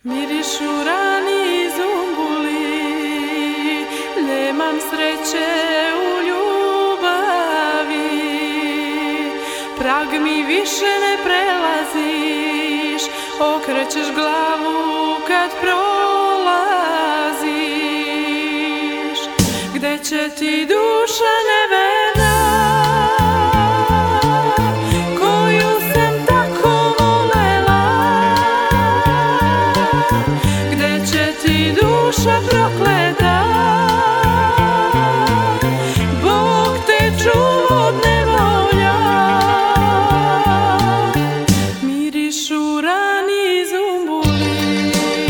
Mirišu rani zumbuli, nemam sreće u ljubavi. Prag mi više ne prelaziš, okrećeš glavu kad prolaziš. Gde će ti duša neverna, koju sam tako volela? Gde će ti duša prokleta, Bog te čuva od nevolja? Mirišu rani zumbuli,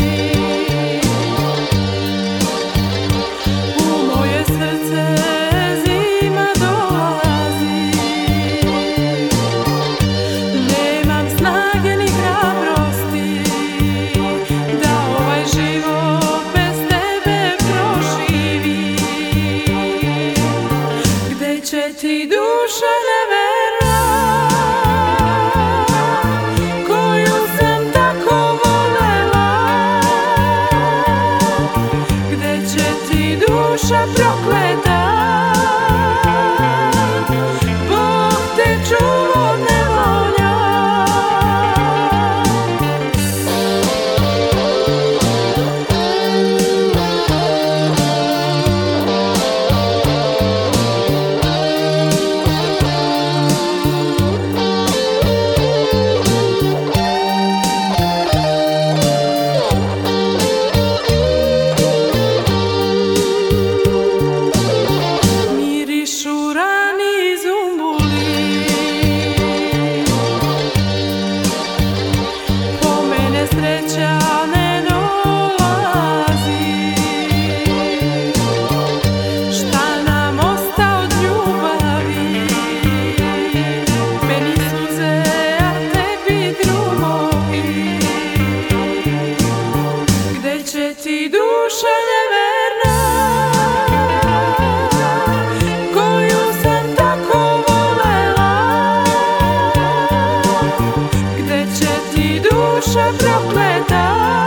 u moje srce zima dolazi. Nemam snage ni hrabrosti da ovaj život bez tebe proživi. Gde će ti duša neverna, koju sam tako volela? Gde će ti duša prokleta, Bog te čuva od nevolja? Mirišu rani zumbuli, po mene sreća ne dolazi. Šta nam osta od ljubavi? Meni suze, a tebi drumovi. Gde će ti duša neverna, koju sam tako volela? Gde će ti duša prokleta,